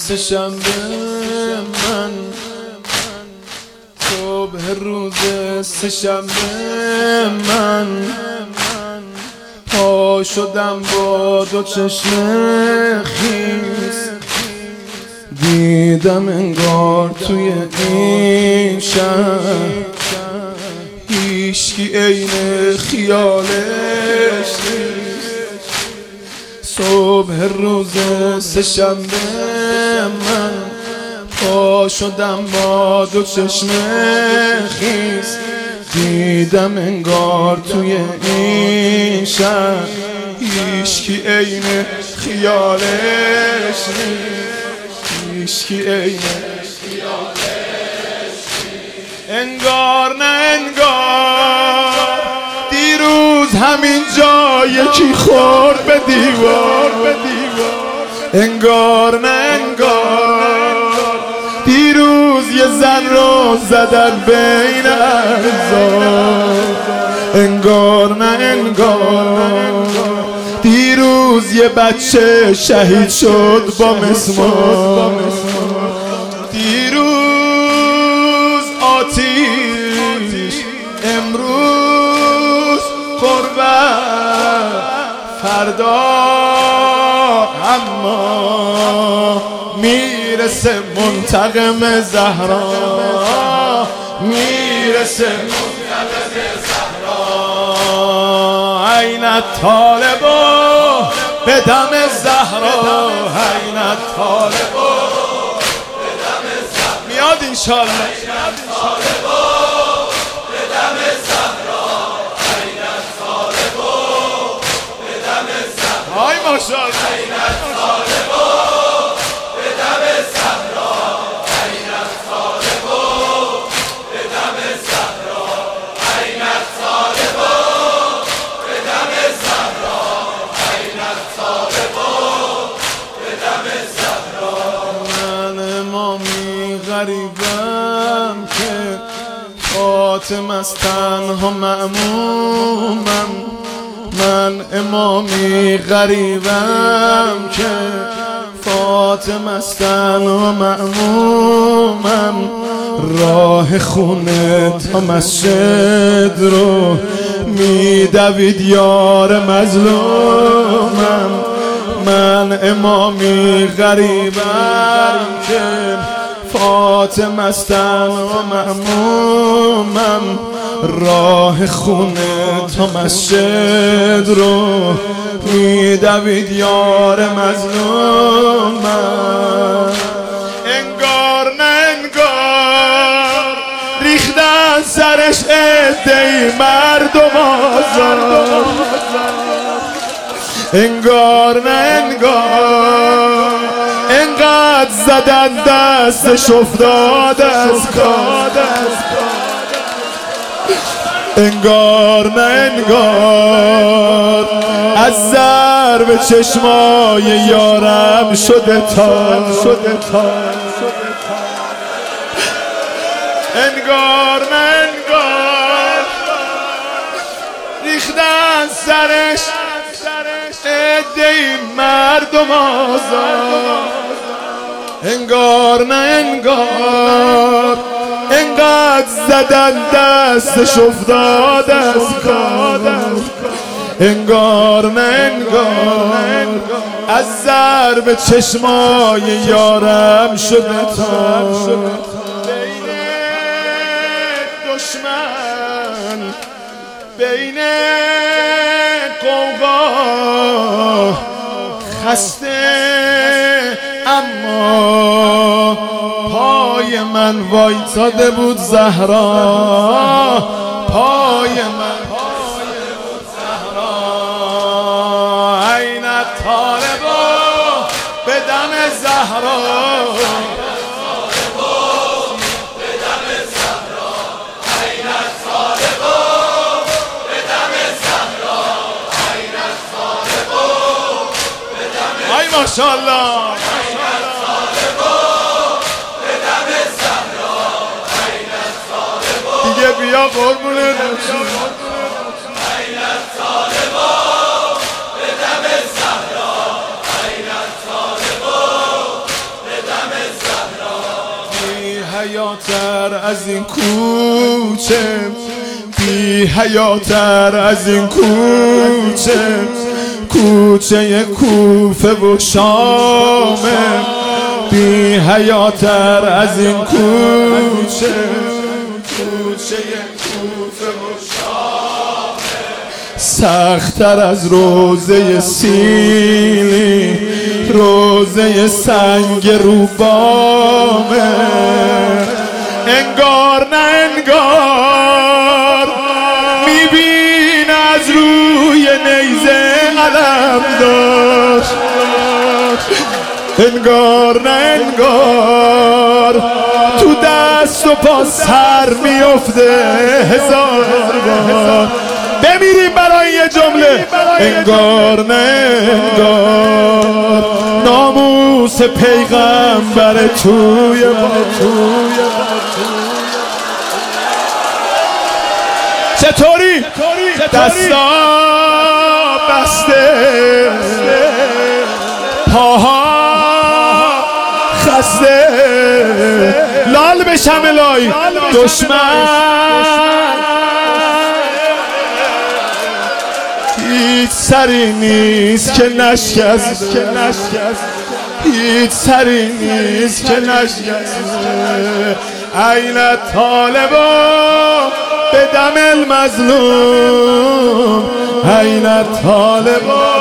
سه‌شنبه من، صبح روز سه‌شنبه من، پا شدم با دو چشم خیس، دیدم انگار توی این شهر هیچکی عین خیالش نیست. صبح روز سه‌شنبه من، پا شدم با دو چشم خیس، دیدم انگار توی این شهر هیچکی عین خیالش نیست، هیچکی عین خیالش نیست. انگار نه انگار دیروز همین جا یکی خورد به دیوار، انگار نه انگار دیروز یه زن رو زدن بین اعضا، انگار نه انگار دیروز یه بچه شهید شد با مسمار، دیروز آتیش امروز قربت، فردا اما میرسه منتقم زهرا، میرسه منتقم زهرا. عین الطالب به دم زهرا، عین الطالب به دم زهرا. میاد انشالله. عین الطالب به دم زهرا، عین الطالب به دم زهرا. آی ماشاءالله. عین الطالب به دم زهرا، عین الطالب به دم زهرا، عین الطالب به دم زهرا، عین الطالب به دم زهرا. من امامی غریبم که خاتم از تنها مأمومم، من امامی غریبم که فاطمه استن و مأمومم، راه خونه تا مسجد رو میدوید یار مظلومم، من امامی غریبم که فاطمه استن و مأمومم، راه خونه تا مسجد رو میدوید یار مظلومم. انگار نه انگار ریختن سرش عده‌ای مردم آزار، انگار نه انگار انقدر زدن دستش افتاد از کار، انگار نه انگار از ضرب چشمای یارم شده تار، انگار نه انگار ریختن سرش عده‌ای مردم آزار، انگار نه انگار انقدر زدن دستش افتاد از کار، انگار نه انگار از ضرب چشمای یارم شده تار. بین دشمن بین قوقا خسته، اما پای من وایساده بود زهرا، پای من وایساده بود زهرا. عین الطالب به دم زهرا، ماشاءالله. دیگه بیا قربونه از این کوچه، بی حیاتر از این کوچه، کوچه کوفه و شامه، بی حیاتر از این کوچه، کوچه کوفه و شامه، سخت‌تر از روزه سیلی، روزه سنگ روبامه، انگار نه انگار میبین از روی نیزه علم داشت، انگار نه انگار تو دست و پا سر میفته هزار بار. بمیریم برای یه جمله، انگار نه انگار ناموس پیغمبر توی با چطوری دستا بسته، پاها خسته، لال بشم الهی دشمن هیچ سری نیست که نشکست، هیچ سری نیست که نشکست. این طالبا به دم المظلوم، این طالبا